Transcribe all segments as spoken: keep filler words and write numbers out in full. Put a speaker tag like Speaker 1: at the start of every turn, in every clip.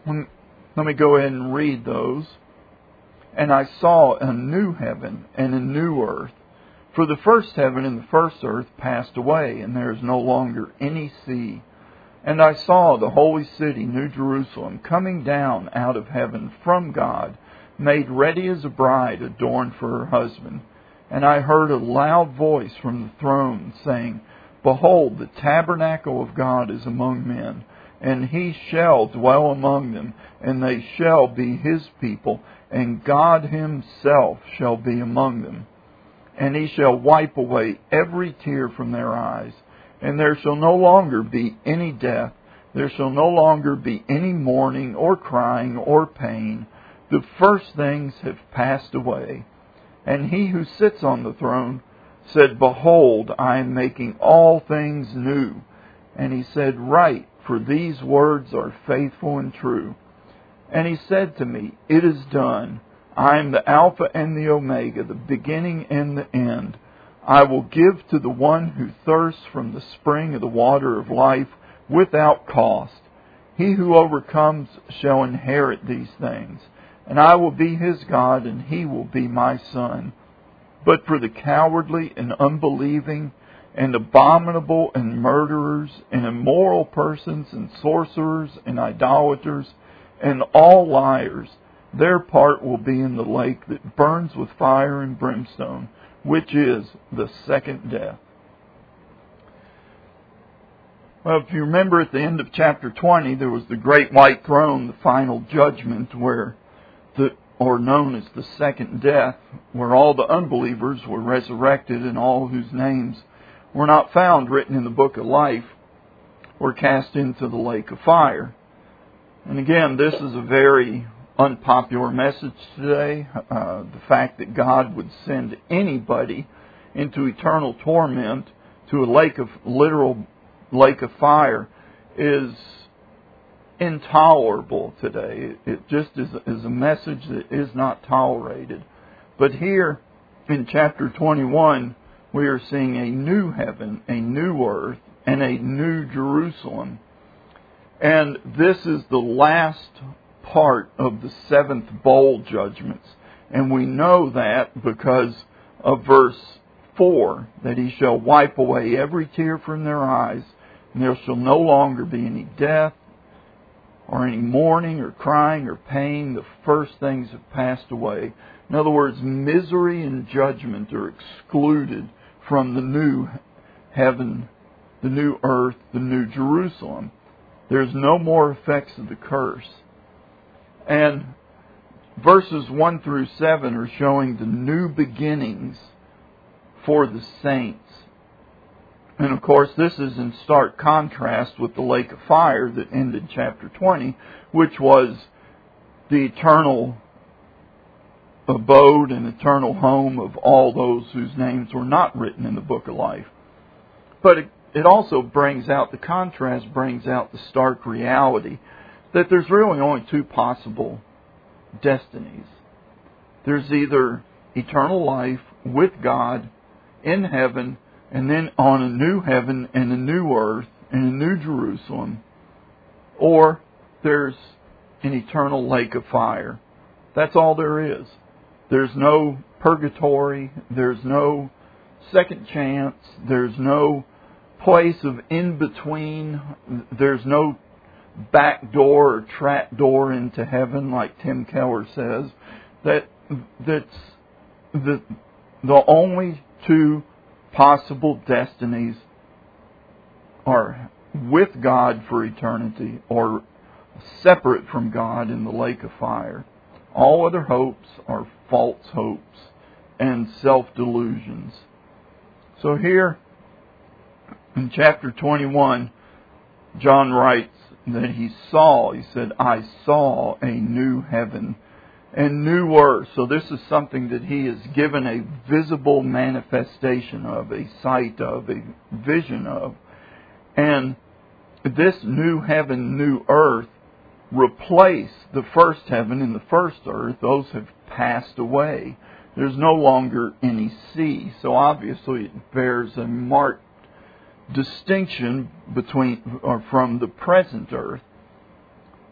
Speaker 1: Let me go ahead and read those. And I saw a new heaven and a new earth. For the first heaven and the first earth passed away, and there is no longer any sea. And I saw the holy city, New Jerusalem, coming down out of heaven from God, made ready as a bride adorned for her husband. And I heard a loud voice from the throne saying, Behold, the tabernacle of God is among men, and He shall dwell among them, and they shall be His people, and God Himself shall be among them. And He shall wipe away every tear from their eyes, and there shall no longer be any death, there shall no longer be any mourning or crying or pain. The first things have passed away. And He who sits on the throne said, Behold, I am making all things new. And He said, Write, for these words are faithful and true. And He said to me, It is done. I am the Alpha and the Omega, the beginning and the end. I will give to the one who thirsts from the spring of the water of life without cost. He who overcomes shall inherit these things, and I will be his God, and he will be my son. But for the cowardly and unbelieving, and abominable and murderers, and immoral persons, and sorcerers, and idolaters, and all liars, their part will be in the lake that burns with fire and brimstone, which is the second death. Well, if you remember at the end of chapter twenty, there was the great white throne, the final judgment, where the, or known as the second death, where all the unbelievers were resurrected and all whose names were not found written in the book of life were cast into the lake of fire. And again, this is a very unpopular message today. Uh, the fact that God would send anybody into eternal torment to a lake of literal lake of fire is intolerable today. It just is, is a message that is not tolerated. But here in chapter twenty-one, we are seeing a new heaven, a new earth, and a new Jerusalem. And this is the last part of the seventh bowl judgments. And we know that because of verse four, that He shall wipe away every tear from their eyes, and there shall no longer be any death, or any mourning, or crying, or pain. The first things have passed away. In other words, misery and judgment are excluded from the new heaven, the new earth, the new Jerusalem. There's no more effects of the curse. And verses one through seven are showing the new beginnings for the saints. And of course, this is in stark contrast with the lake of fire that ended chapter twenty, which was the eternal abode and eternal home of all those whose names were not written in the book of life. But it, it also brings out, the contrast brings out the stark reality that there's really only two possible destinies. There's either eternal life with God in heaven, and then on a new heaven and a new earth and a new Jerusalem, or there's an eternal lake of fire. That's all there is. There's no purgatory. There's no second chance. There's no place of in-between. There's no back door or trap door into heaven, like Tim Keller says. That that's the the only two possible destinies are with God for eternity or separate from God in the lake of fire. All other hopes are false hopes and self-delusions. So here in chapter twenty-one, John writes that he saw, he said, I saw a new heaven and new earth. So this is something that he has given a visible manifestation of, a sight of, a vision of. And this new heaven, new earth replace the first heaven and the first earth. Those have passed away. There's no longer any sea. So obviously it bears a marked distinction between or from the present earth.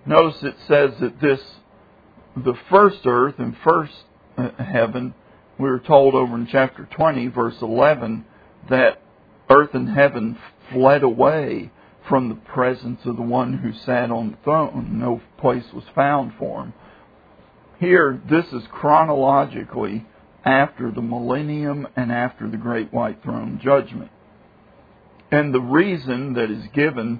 Speaker 1: Notice it says that this, the first earth and first heaven, we were told over in chapter twenty, verse eleven, that earth and heaven fled away from the presence of the one who sat on the throne. No place was found for him. Here, this is chronologically after the millennium and after the great white throne judgment. And the reason that is given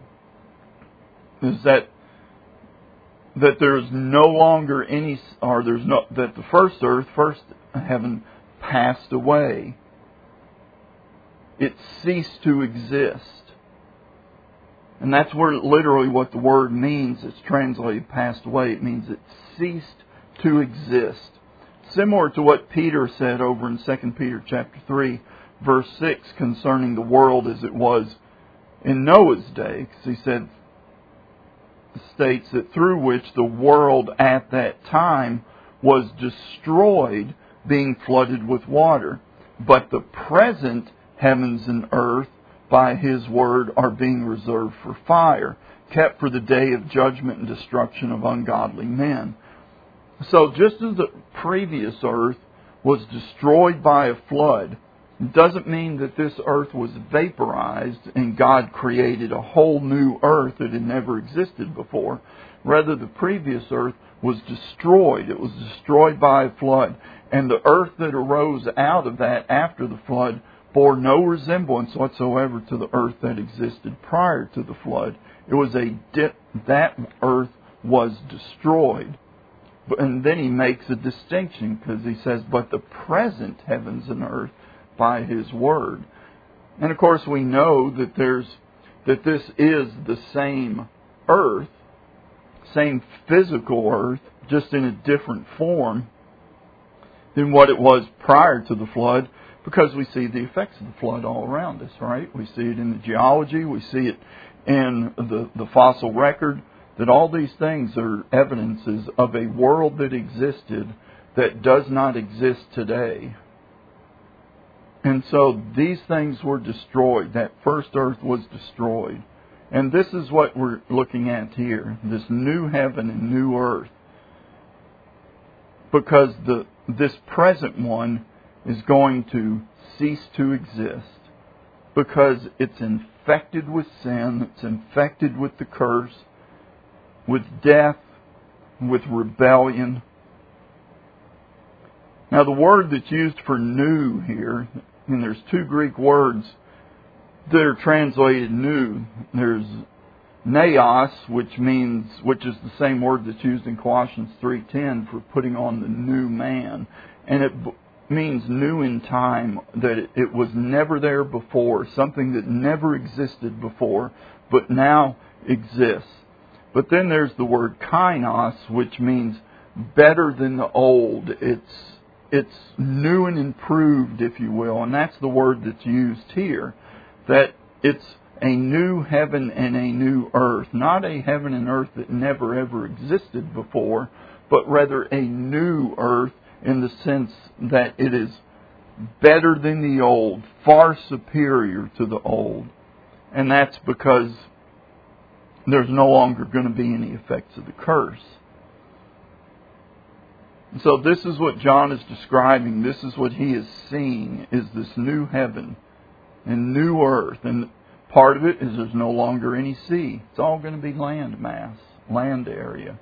Speaker 1: is that that there's no longer any, or there's no, that the first earth, first heaven passed away. It ceased to exist. And that's where literally what the word means. It's translated passed away. It means it ceased to exist. Similar to what Peter said over in Second Peter chapter three, verse six, concerning the world as it was in Noah's day. Because he said, states that through which the world at that time was destroyed, being flooded with water. But the present heavens and earth, by His word, are being reserved for fire, kept for the day of judgment and destruction of ungodly men. So just as the previous earth was destroyed by a flood, it doesn't mean that this earth was vaporized and God created a whole new earth that had never existed before. Rather, the previous earth was destroyed. It was destroyed by a flood. And the earth that arose out of that after the flood bore no resemblance whatsoever to the earth that existed prior to the flood. It was a di- that earth was destroyed. And then he makes a distinction because he says, but the present heavens and earth by His word. And of course we know that there's that this is the same earth, same physical earth, just in a different form than what it was prior to the flood, because we see the effects of the flood all around us, right? We see it in the geology, we see it in the, the fossil record, that all these things are evidences of a world that existed that does not exist today. And so these things were destroyed. That first earth was destroyed. And this is what we're looking at here, this new heaven and new earth. Because the this present one is going to cease to exist. Because it's infected with sin, it's infected with the curse, with death, with rebellion. Now the word that's used for new here, and there's two Greek words that are translated new. There's neos, which means, which is the same word that's used in Colossians three ten for putting on the new man. And it b- means new in time, that it, it was never there before, something that never existed before, but now exists. But then there's the word kainos, which means better than the old. It's It's new and improved, if you will, and that's the word that's used here. That it's a new heaven and a new earth. Not a heaven and earth that never ever existed before, but rather a new earth in the sense that it is better than the old, far superior to the old. And that's because there's no longer going to be any effects of the curse. So this is what John is describing. This is what he is seeing, is this new heaven and new earth. And part of it is there's no longer any sea. It's all going to be land mass, land area.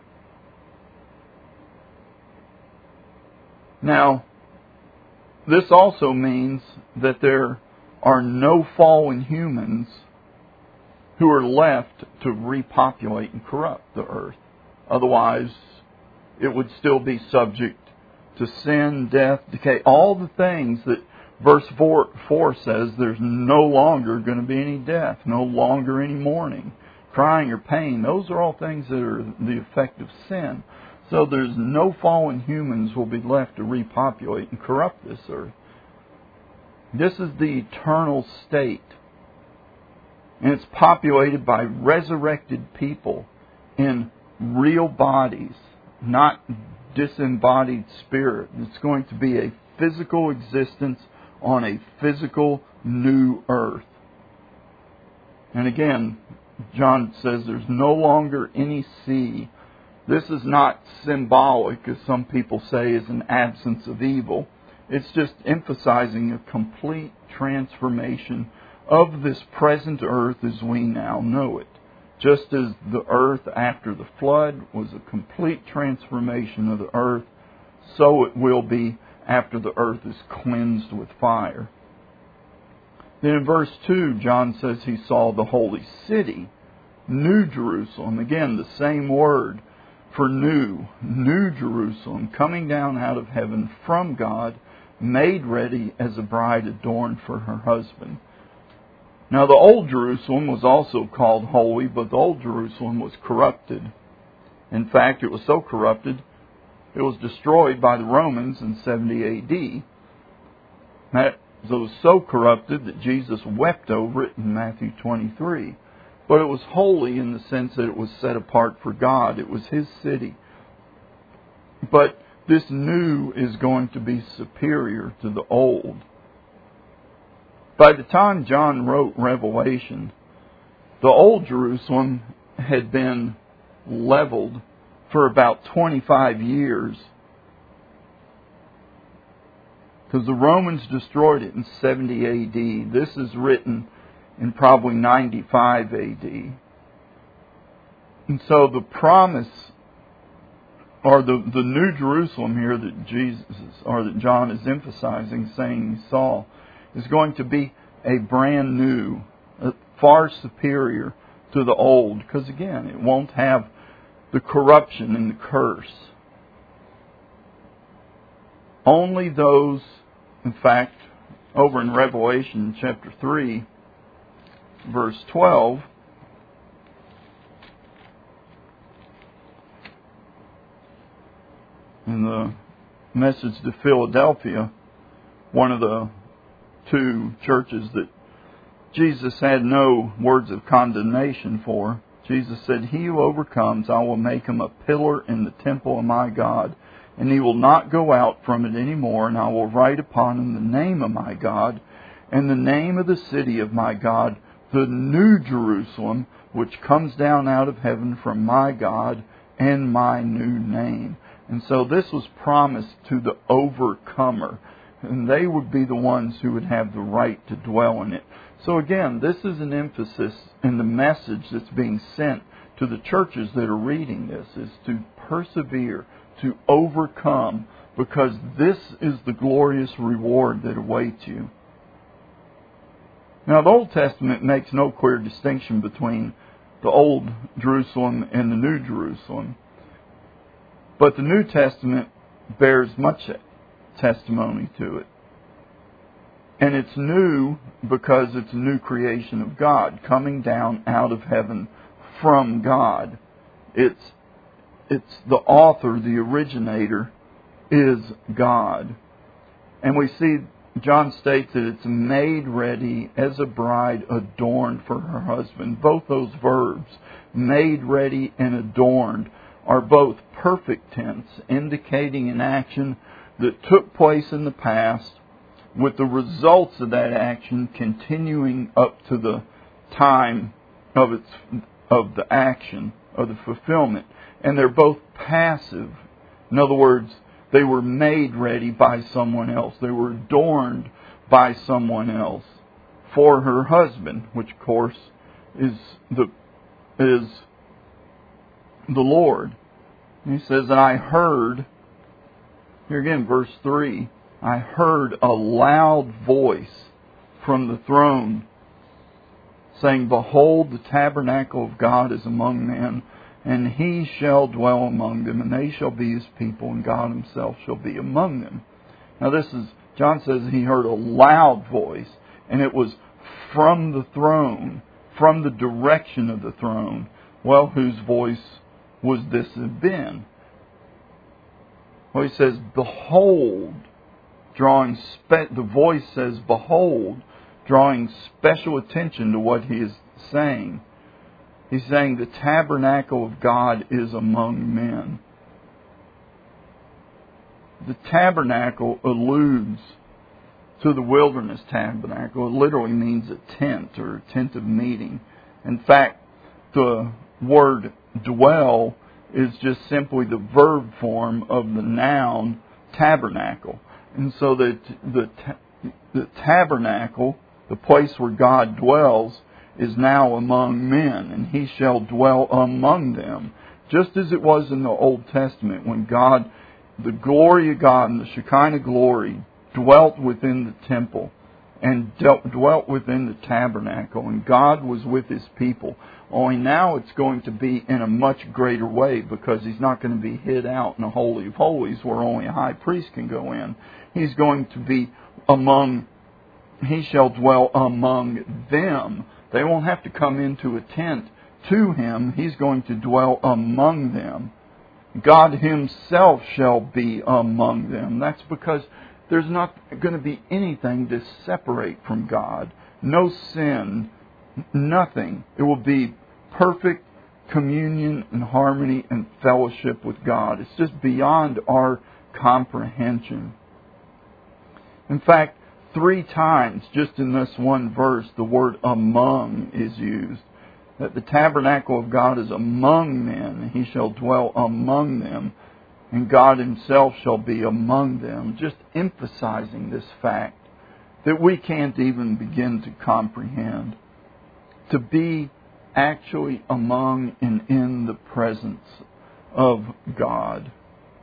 Speaker 1: Now, this also means that there are no fallen humans who are left to repopulate and corrupt the earth. Otherwise, it would still be subject to sin, death, decay, all the things that verse four, four says there's no longer going to be any death, no longer any mourning, crying or pain. Those are all things that are the effect of sin. So there's no fallen humans will be left to repopulate and corrupt this earth. This is the eternal state. And it's populated by resurrected people in real bodies, not disembodied spirit. It's going to be a physical existence on a physical new earth. And again, John says there's no longer any sea. This is not symbolic, as some people say, as an absence of evil. It's just emphasizing a complete transformation of this present earth as we now know it. Just as the earth after the flood was a complete transformation of the earth, so it will be after the earth is cleansed with fire. Then in verse two, John says he saw the holy city, New Jerusalem. Again, the same word for new, New Jerusalem, coming down out of heaven from God, made ready as a bride adorned for her husband. Now the old Jerusalem was also called holy, but the old Jerusalem was corrupted. In fact, it was so corrupted, it was destroyed by the Romans in seventy A D. It was so corrupted that Jesus wept over it in Matthew twenty-three. But it was holy in the sense that it was set apart for God. It was His city. But this new is going to be superior to the old. By the time John wrote Revelation, the old Jerusalem had been leveled for about twenty-five years. Because the Romans destroyed it in seventy A D. This is written in probably ninety-five A D. And so the promise, or the, the new Jerusalem here that Jesus, or that John is emphasizing, saying he saw, is going to be a brand new, far superior to the old. Because again, it won't have the corruption and the curse. Only those, in fact, over in Revelation chapter three, verse twelve, in the message to Philadelphia, one of the two churches that Jesus had no words of condemnation for, Jesus said, "He who overcomes, I will make him a pillar in the temple of my God, and he will not go out from it any more, and I will write upon him the name of my God, and the name of the city of my God, the New Jerusalem, which comes down out of heaven from my God, and my new name." And so this was promised to the overcomer, and they would be the ones who would have the right to dwell in it. So again, this is an emphasis in the message that's being sent to the churches that are reading this, is to persevere, to overcome, because this is the glorious reward that awaits you. Now, the Old Testament makes no clear distinction between the Old Jerusalem and the New Jerusalem. But the New Testament bears much testimony to it. And it's new because it's a new creation of God, coming down out of heaven from God. It's, it's the author, the originator, is God. And we see John states that it's made ready as a bride adorned for her husband. Both those verbs, made ready and adorned, are both perfect tense, indicating an action that took place in the past, with the results of that action continuing up to the time of its of the action, of the fulfillment. And they're both passive. In other words, they were made ready by someone else. They were adorned by someone else for her husband, which of course is the is the Lord. And he says, and I heard, here again, verse three, I heard a loud voice from the throne saying, "Behold, the tabernacle of God is among men, and He shall dwell among them, and they shall be His people, and God Himself shall be among them." Now this is, John says he heard a loud voice, and it was from the throne, from the direction of the throne. Well, whose voice would this have been? Well, he says, "Behold," drawing spe- the voice says, "Behold," drawing special attention to what he is saying. He's saying the tabernacle of God is among men. The tabernacle alludes to the wilderness tabernacle. It literally means a tent or a tent of meeting. In fact, the word dwell is just simply the verb form of the noun tabernacle. And so that the, the tabernacle, the place where God dwells, is now among men, and He shall dwell among them. Just as it was in the Old Testament, when God, the glory of God and the Shekinah glory dwelt within the temple and dealt, dwelt within the tabernacle, and God was with His people. Only now it's going to be in a much greater way, because He's not going to be hid out in the Holy of Holies where only a high priest can go in. He's going to be among, He shall dwell among them. They won't have to come into a tent to Him. He's going to dwell among them. God Himself shall be among them. That's because there's not going to be anything to separate from God. No sin, nothing. It will be perfect communion and harmony and fellowship with God. It's just beyond our comprehension. In fact, three times, just in this one verse, the word among is used. That the tabernacle of God is among men, and He shall dwell among them, and God Himself shall be among them. Just emphasizing this fact that we can't even begin to comprehend. To be actually among and in the presence of God.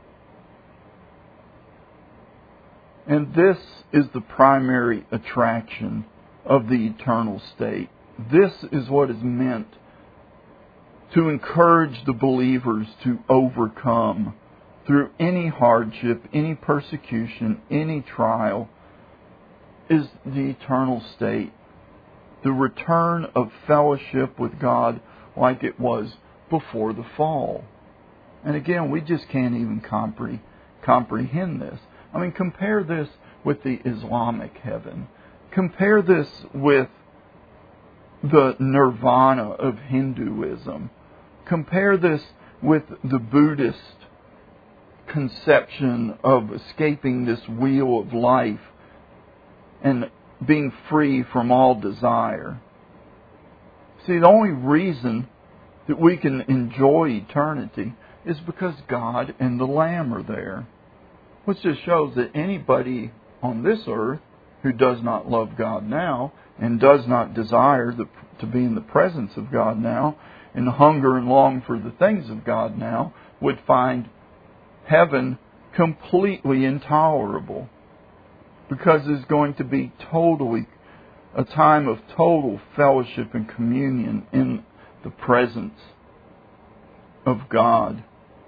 Speaker 1: And this is the primary attraction of the eternal state. This is what is meant to encourage the believers to overcome through any hardship, any persecution, any trial, is the eternal state. The return of fellowship with God like it was before the fall. And again, we just can't even compre- comprehend this. I mean, compare this with the Islamic heaven. Compare this with the nirvana of Hinduism. Compare this with the Buddhist conception of escaping this wheel of life and being free from all desire. See, the only reason that we can enjoy eternity is because God and the Lamb are there. Which just shows that anybody on this earth who does not love God now and does not desire the, to be in the presence of God now and hunger and long for the things of God now would find heaven completely intolerable, because it's going to be totally a time of total fellowship and communion in the presence of God.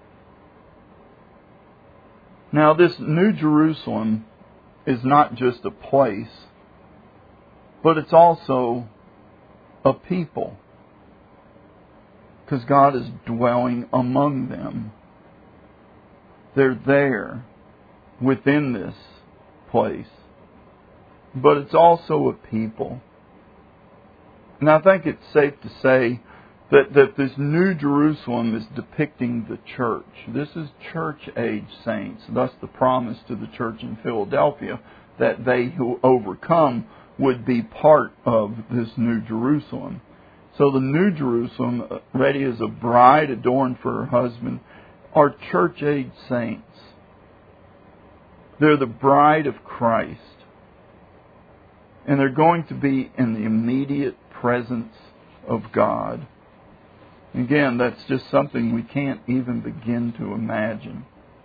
Speaker 1: Now, this New Jerusalem is not just a place, but it's also a people, because God is dwelling among them. They're there within this place, but it's also a people. And I think it's safe to say that, that this New Jerusalem is depicting the church. This is church-age saints. Thus the promise to the church in Philadelphia that they who overcome would be part of this New Jerusalem. So the New Jerusalem, ready as a bride adorned for her husband, are church-age saints. They're the bride of Christ. And they're going to be in the immediate presence of God. Again, that's just something we can't even begin to imagine.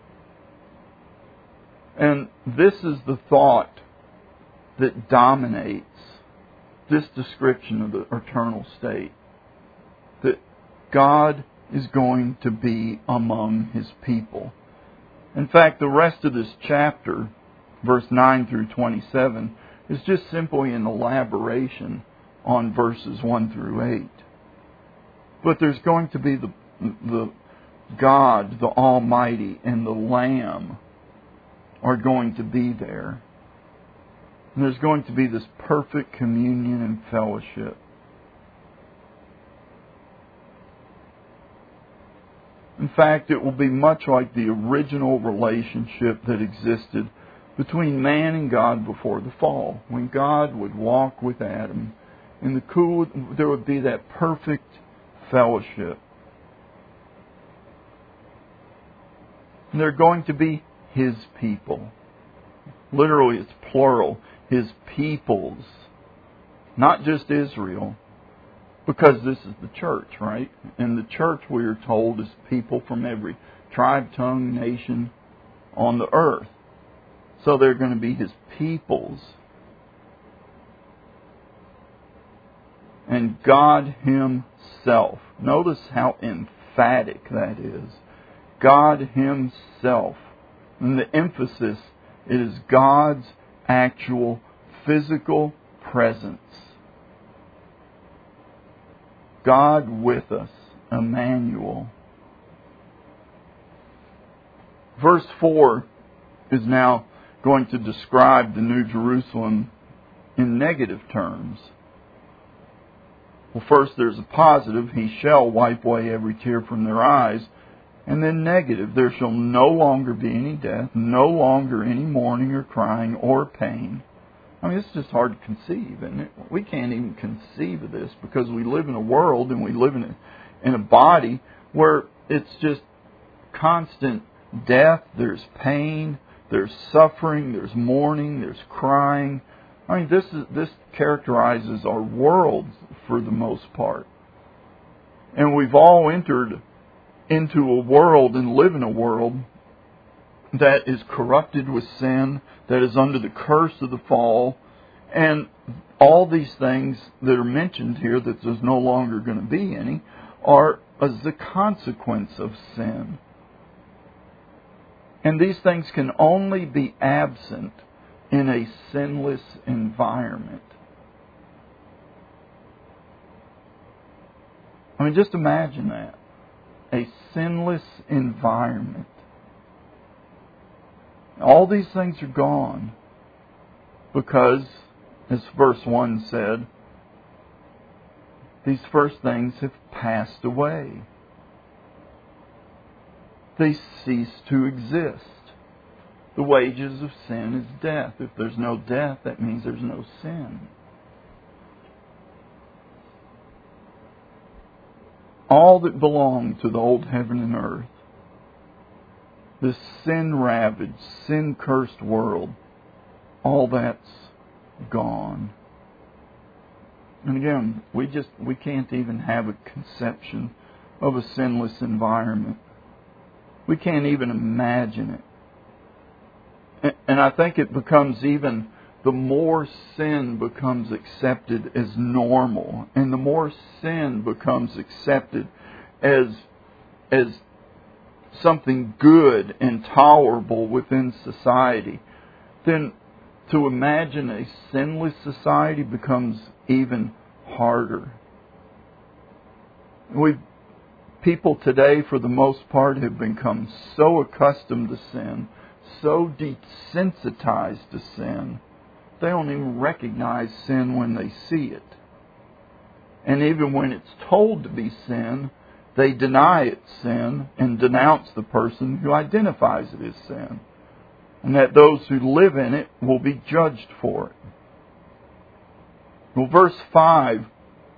Speaker 1: And this is the thought that dominates this description of the eternal state. That God is going to be among His people. In fact, the rest of this chapter, verse nine through twenty-seven, is just simply an elaboration on verses one through eight. But there's going to be the, the God, the Almighty, and the Lamb are going to be there. And there's going to be this perfect communion and fellowship. In fact, it will be much like the original relationship that existed between man and God before the fall. When God would walk with Adam, in the cool, there would be that perfect fellowship. And they're going to be His people. Literally, it's plural. His peoples. Not just Israel. Because this is the church, right? And the church, we are told, is people from every tribe, tongue, nation on the earth. So they're going to be His peoples. And God Himself. Notice how emphatic that is. God Himself. And the emphasis, it is God's actual physical presence. God with us, Emmanuel. Verse four is now going to describe the New Jerusalem in negative terms. Well, first there's a positive, He shall wipe away every tear from their eyes. And then negative, there shall no longer be any death, no longer any mourning or crying or pain. I mean, it's just hard to conceive, isn't it? We can't even conceive of this because we live in a world and we live in a, in a body where it's just constant death, there's pain, there's suffering, there's mourning, there's crying. I mean, this is this characterizes our world for the most part. And we've all entered into a world and live in a world that is corrupted with sin, that is under the curse of the fall, and all these things that are mentioned here, that there's no longer going to be any, are as the consequence of sin. And these things can only be absent in a sinless environment. I mean, just imagine that. A sinless environment. All these things are gone because, as verse one said, these first things have passed away. They cease to exist. The wages of sin is death. If there's no death, that means there's no sin. All that belonged to the old heaven and earth, this sin-ravaged, sin-cursed world, all that's gone. And again, we just we can't even have a conception of a sinless environment. We can't even imagine it. And I think it becomes even, the more sin becomes accepted as normal, and the more sin becomes accepted as as something good and tolerable within society, then to imagine a sinless society becomes even harder. We people today, for the most part, have become so accustomed to sin, so desensitized to sin, they don't even recognize sin when they see it. And even when it's told to be sin, they deny it's sin and denounce the person who identifies it as sin. And that those who live in it will be judged for it. Well, verse five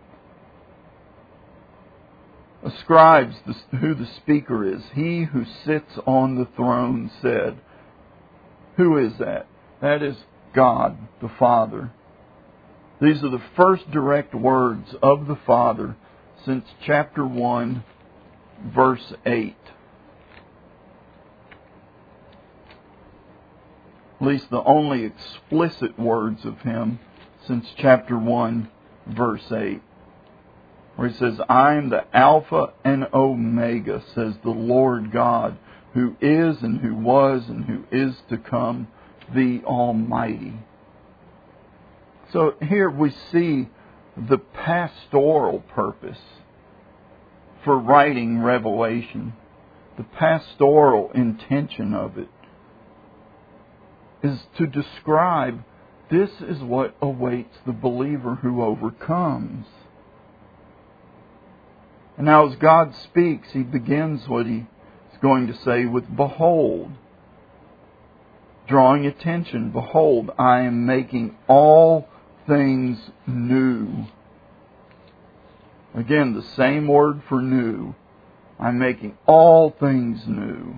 Speaker 1: ascribes who the speaker is. He who sits on the throne said. Who is that? That is God, the Father. These are the first direct words of the Father since chapter one, verse eight. At least the only explicit words of Him since chapter one, verse eight. Where He says, I am the Alpha and Omega, says the Lord God, who is and who was and who is to come, the Almighty. So here we see the pastoral purpose for writing Revelation. The pastoral intention of it is to describe this is what awaits the believer who overcomes. And now as God speaks, He begins what He is going to say with behold. Drawing attention, behold, I am making all things new. Again, the same word for new. I'm making all things new.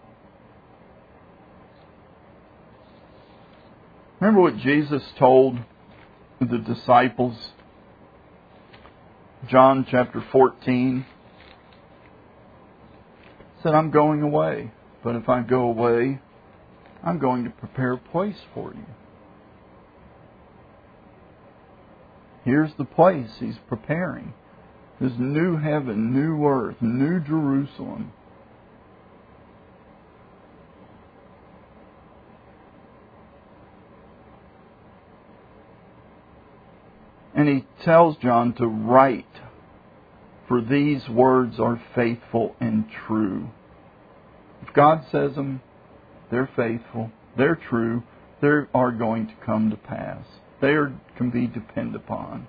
Speaker 1: Remember what Jesus told the disciples? John chapter fourteen. He said, I'm going away. But if I go away, I'm going to prepare a place for you. Here's the place He's preparing. This new heaven, new earth, new Jerusalem. And He tells John to write, for these words are faithful and true. If God says them, they're faithful, they're true, they are going to come to pass. They are, can be depended upon.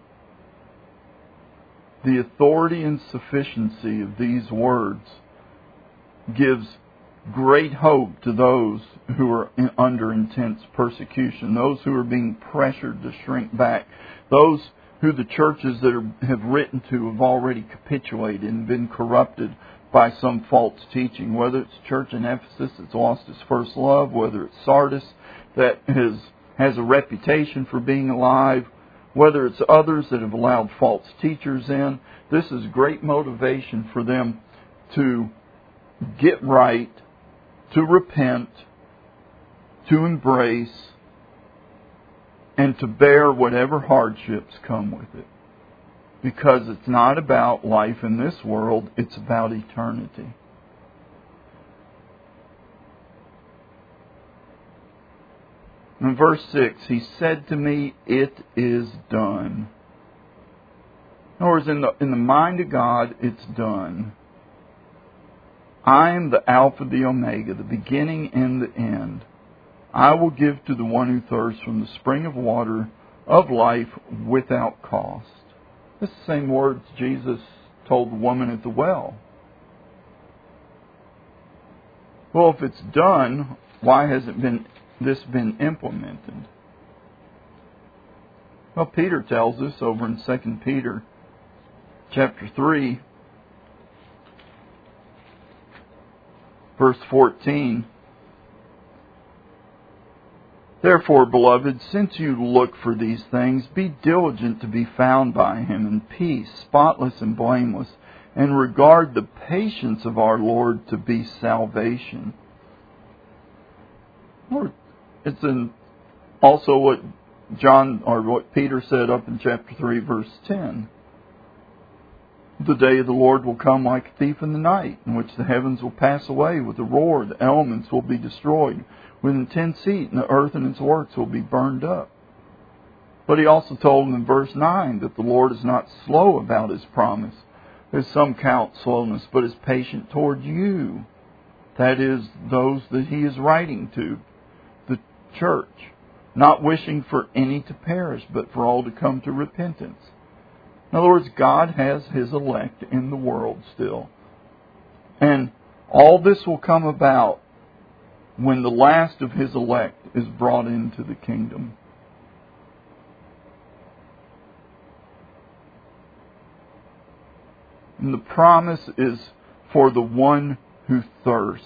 Speaker 1: The authority and sufficiency of these words gives great hope to those who are in, under intense persecution, those who are being pressured to shrink back, those who the churches that are, have written to have already capitulated and been corrupted by some false teaching. Whether it's church in Ephesus that's lost its first love, whether it's Sardis that has, has a reputation for being alive, whether it's others that have allowed false teachers in. This is great motivation for them to get right, to repent, to embrace, and to bear whatever hardships come with it. Because it's not about life in this world, it's about eternity. In verse six, He said to me, it is done. In other words, in the, in the mind of God, it's done. I am the Alpha, the Omega, the beginning and the end. I will give to the one who thirsts from the spring of water of life without cost. This is the same words Jesus told the woman at the well. Well, if it's done, why hasn't been this been implemented? Well, Peter tells us over in Second Peter chapter three, verse fourteen. Therefore, beloved, since you look for these things, be diligent to be found by Him in peace, spotless and blameless, and regard the patience of our Lord to be salvation. It's in also what John or what Peter said up in chapter three, verse ten. The day of the Lord will come like a thief in the night, in which the heavens will pass away with a roar, the elements will be destroyed with intense heat, and the earth and its works will be burned up. But He also told them in verse nine that the Lord is not slow about His promise, as some count slowness, but is patient toward you. That is, those that He is writing to, the church, not wishing for any to perish, but for all to come to repentance. In other words, God has His elect in the world still. And all this will come about when the last of His elect is brought into the kingdom. And the promise is for the one who thirsts.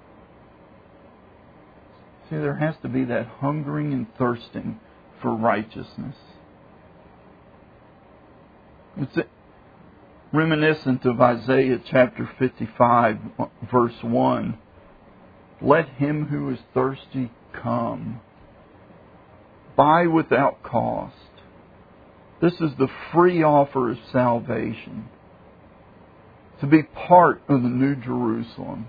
Speaker 1: See, there has to be that hungering and thirsting for righteousness. It's reminiscent of Isaiah chapter fifty-five, verse one. Let him who is thirsty come. Buy without cost. This is the free offer of salvation. To be part of the New Jerusalem.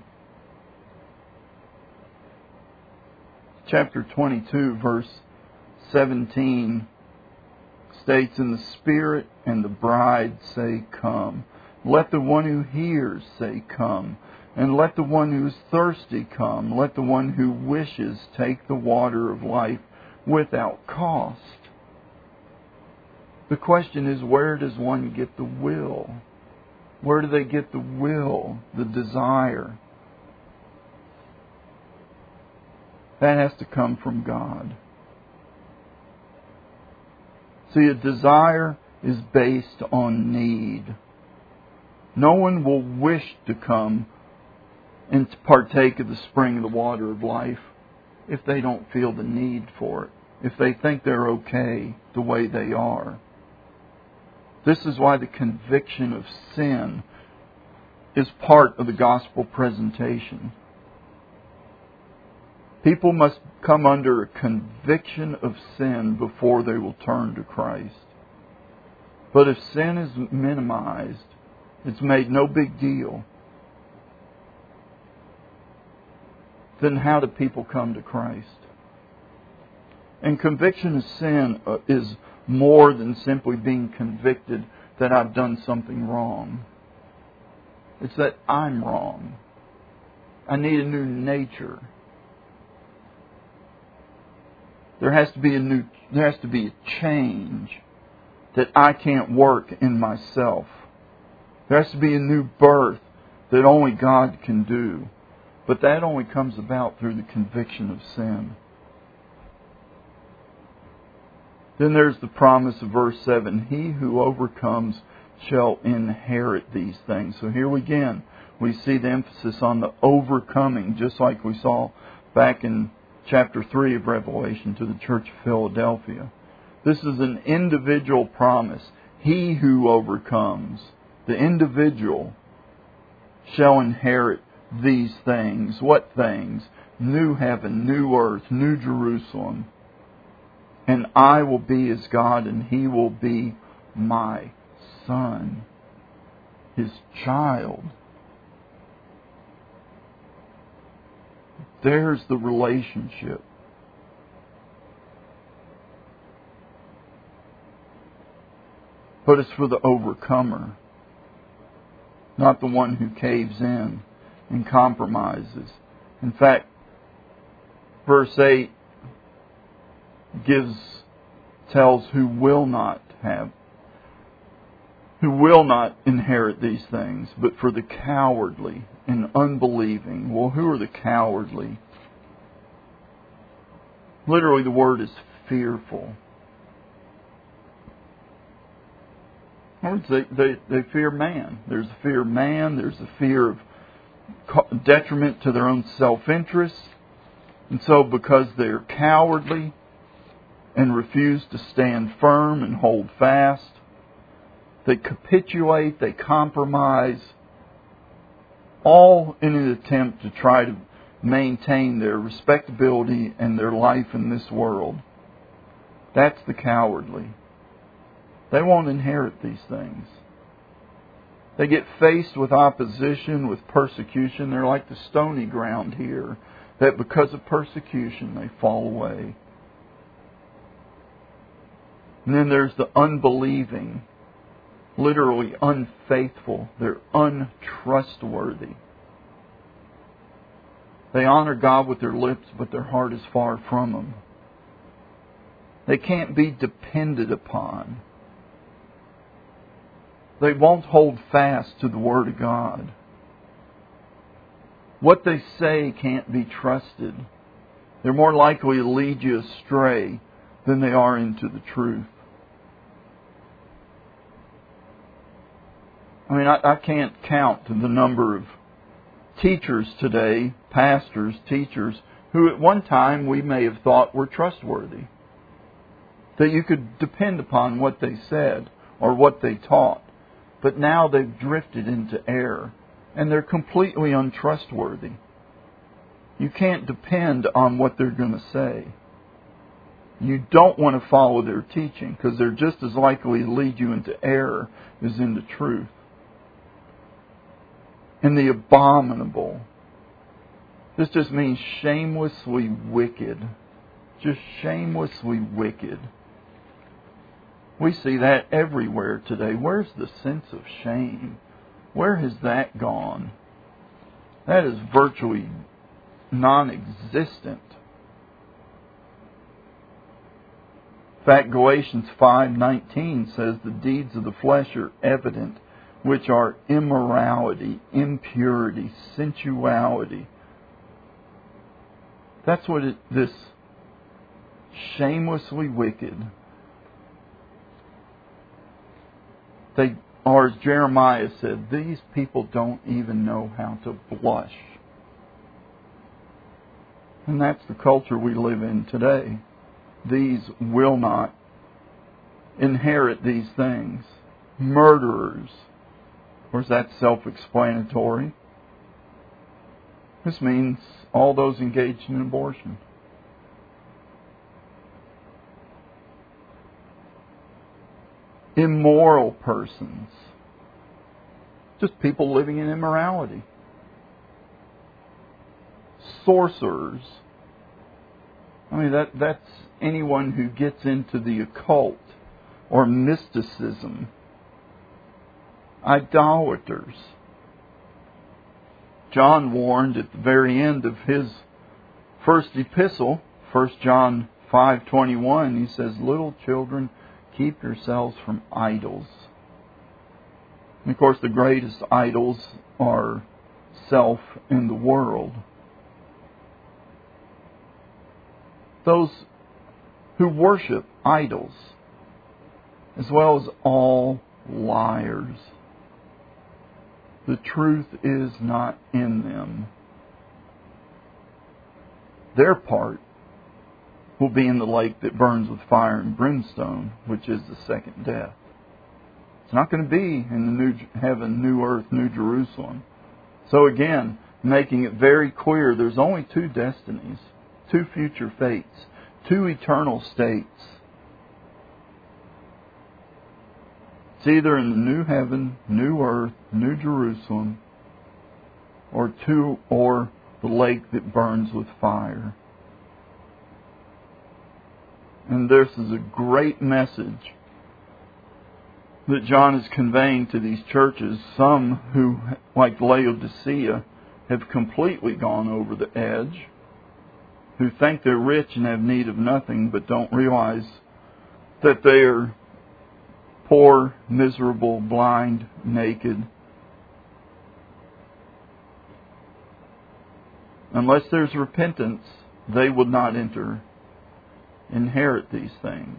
Speaker 1: Chapter twenty-two, verse seventeen states, "And the Spirit and the bride say, come. Let the one who hears say, come. And let the one who is thirsty come. Let the one who wishes take the water of life without cost." The question is, where does one get the will? Where do they get the will, the desire? That has to come from God. See, a desire is based on need. No one will wish to come and to partake of the spring of the water of life if they don't feel the need for it, if they think they're okay the way they are. This is why the conviction of sin is part of the gospel presentation. People must come under a conviction of sin before they will turn to Christ. But if sin is minimized, it's made no big deal, then how do people come to Christ? And conviction of sin is more than simply being convicted that I've done something wrong. It's that I'm wrong. I need a new nature. There has to be a new, there has to be a change that I can't work in myself. There has to be a new birth that only God can do. But that only comes about through the conviction of sin. Then there's the promise of verse seven. He who overcomes shall inherit these things. So here again, we see the emphasis on the overcoming, just like we saw back in chapter three of Revelation to the Church of Philadelphia. This is an individual promise. He who overcomes, the individual, shall inherit these things. What things? New heaven, new earth, new Jerusalem. And I will be his God, and he will be my son, his child. There's the relationship. But it's for the overcomer, not the one who caves in and compromises. In fact, verse eight gives, tells who will not have, who will not inherit these things, but for the cowardly and unbelieving. Well, who are the cowardly? Literally, the word is fearful. In other words, they, they, they fear man. There's a fear of man. There's a fear of detriment to their own self-interest. And so because they're cowardly and refuse to stand firm and hold fast, they capitulate, they compromise, all in an attempt to try to maintain their respectability and their life in this world. That's the cowardly. They won't inherit these things. They get faced with opposition, with persecution. They're like the stony ground here, that because of persecution they fall away. And then there's the unbelieving, literally unfaithful. They're untrustworthy. They honor God with their lips, but their heart is far from Him. They can't be depended upon. They won't hold fast to the Word of God. What they say can't be trusted. They're more likely to lead you astray than they are into the truth. I mean, I, I can't count the number of teachers today, pastors, teachers, who at one time we may have thought were trustworthy. That you could depend upon what they said or what they taught. But now they've drifted into error, and they're completely untrustworthy. You can't depend on what they're going to say. You don't want to follow their teaching, because they're just as likely to lead you into error as into truth. And the abominable. This just means shamelessly wicked. Just shamelessly wicked. We see that everywhere today. Where's the sense of shame? Where has that gone? That is virtually non-existent. In fact, Galatians five nineteen says the deeds of the flesh are evident, which are immorality, impurity, sensuality. That's what it, this shamelessly wicked. They or as Jeremiah said, these people don't even know how to blush. And that's the culture we live in today. These will not inherit these things. Murderers. Of course, that's self-explanatory. This means all those engaged in abortion. Immoral persons. Just people living in immorality. Sorcerers. I mean, that that's anyone who gets into the occult or mysticism. Idolaters. John warned at the very end of his first epistle, First John five twenty-one, he says, "Little children, keep yourselves from idols." And of course, the greatest idols are self and the world. Those who worship idols, as well as all liars. The truth is not in them. Their part will be in the lake that burns with fire and brimstone, which is the second death. It's not going to be in the new heaven, new earth, new Jerusalem. So again, making it very clear, there's only two destinies, two future fates, two eternal states. It's either in the new heaven, new earth, new Jerusalem, or two, or the lake that burns with fire. And this is a great message that John is conveying to these churches. Some who, like Laodicea, have completely gone over the edge, who think they're rich and have need of nothing, but don't realize that they are poor, miserable, blind, naked. Unless there's repentance, they will not enter, inherit these things.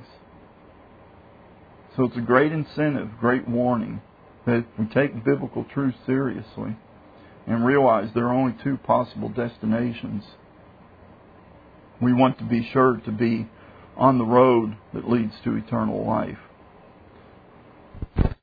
Speaker 1: So it's a great incentive, great warning, that if we take biblical truth seriously and realize there are only two possible destinations, we want to be sure to be on the road that leads to eternal life.